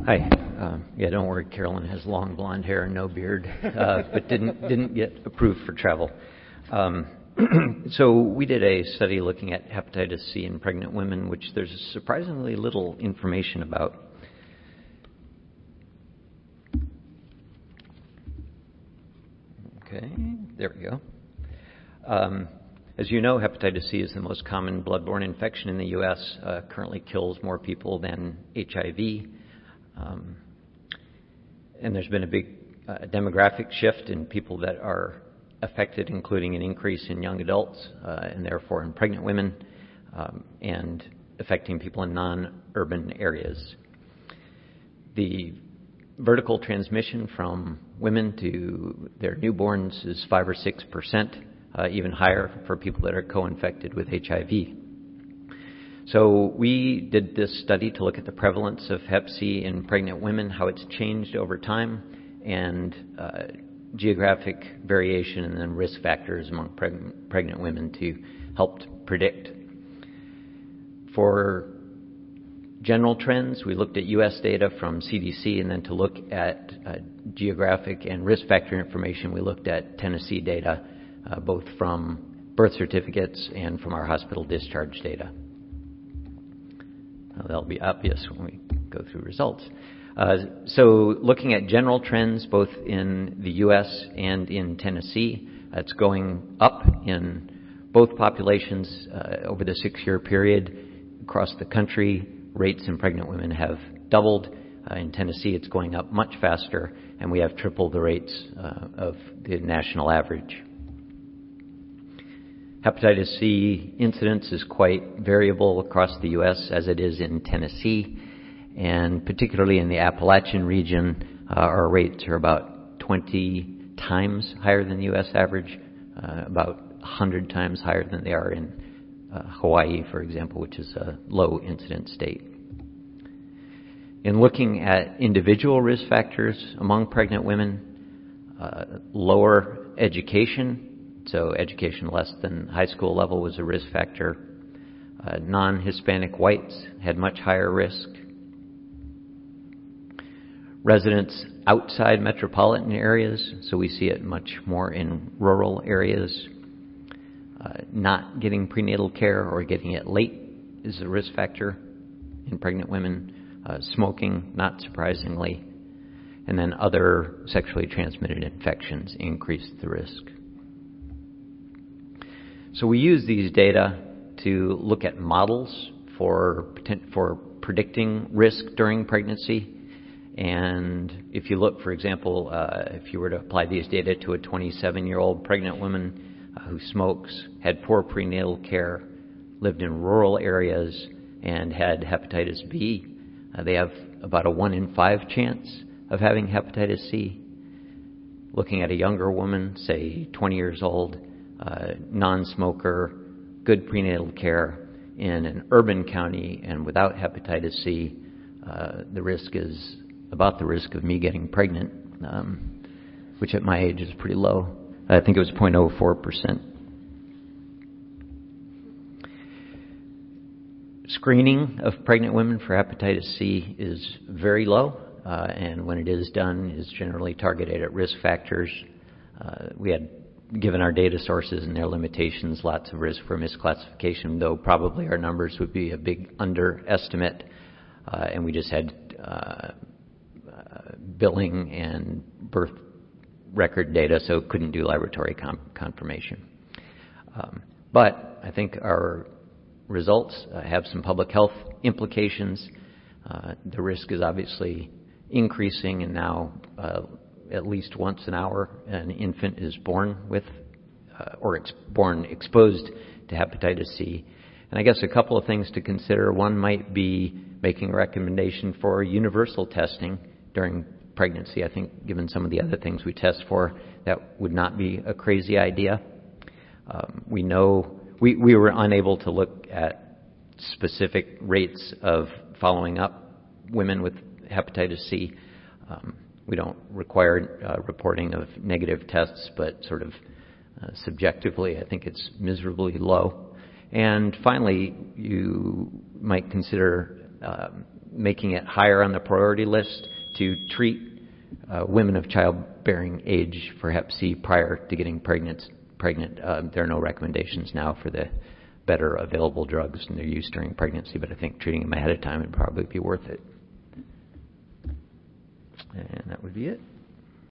Hi. Yeah, don't worry. Carolyn has long blonde hair and no beard, but didn't get approved for travel. So we did a study looking at hepatitis C in pregnant women, which there's surprisingly little information about. Okay, there we go. As you know, hepatitis C is the most common bloodborne infection in the U.S., currently kills more people than HIV. And there's been a big demographic shift in people that are affected, including an increase in young adults and therefore in pregnant women, and affecting people in non-urban areas. The vertical transmission from women to their newborns is 5 or 6%, even higher for people that are co-infected with HIV. So we did this study to look at the prevalence of Hep C in pregnant women, how it's changed over time, and geographic variation and then risk factors among pregnant women to help predict. For general trends, we looked at U.S. data from CDC, and then to look at geographic and risk factor information, we looked at Tennessee data, both from birth certificates and from our hospital discharge data. That'll be obvious when we go through results. So looking at general trends, both in the U.S. and in Tennessee, it's going up in both populations over the 6-year period. Across the country, rates in pregnant women have doubled. In Tennessee, it's going up much faster, and we have triple the rates of the national average. Hepatitis C incidence is quite variable across the U.S. as it is in Tennessee, and particularly in the Appalachian region, our rates are about 20 times higher than the U.S. average, about 100 times higher than they are in Hawaii, for example, which is a low incidence state. In looking at individual risk factors among pregnant women, lower education, so education less than high school level was a risk factor. Non-Hispanic whites had much higher risk. Residents outside metropolitan areas, so we see it much more in rural areas. Not getting prenatal care or getting it late is a risk factor in pregnant women. Smoking, not surprisingly. And then other sexually transmitted infections increase the risk. So we use these data to look at models for predicting risk during pregnancy. And if you look, for example, if you were to apply these data to a 27-year-old pregnant woman who smokes, had poor prenatal care, lived in rural areas, and had hepatitis B, they have about a 1 in 5 chance of having hepatitis C. Looking at a younger woman, say 20 years old, non-smoker, good prenatal care in an urban county and without hepatitis C, the risk is about the risk of me getting pregnant, which at my age is pretty low. I think it was 0.04%. Screening of pregnant women for hepatitis C is very low, and when it is done, is generally targeted at risk factors. We had, given our data sources and their limitations, lots of risk for misclassification, though probably our numbers would be a big underestimate, and we just had billing and birth record data, so couldn't do laboratory confirmation. But I think our results have some public health implications. The risk is obviously increasing, and now at least once an hour an infant is born with born exposed to hepatitis C. And I guess a couple of things to consider. One might be making a recommendation for universal testing during pregnancy. I think given some of the other things we test for, that would not be a crazy idea. We know we were unable to look at specific rates of following up women with hepatitis C. We don't require reporting of negative tests, but sort of subjectively, I think it's miserably low. And finally, you might consider making it higher on the priority list to treat women of childbearing age for Hep C prior to getting pregnant. There are no recommendations now for the better available drugs and their use during pregnancy, but I think treating them ahead of time would probably be worth it. And that would be it.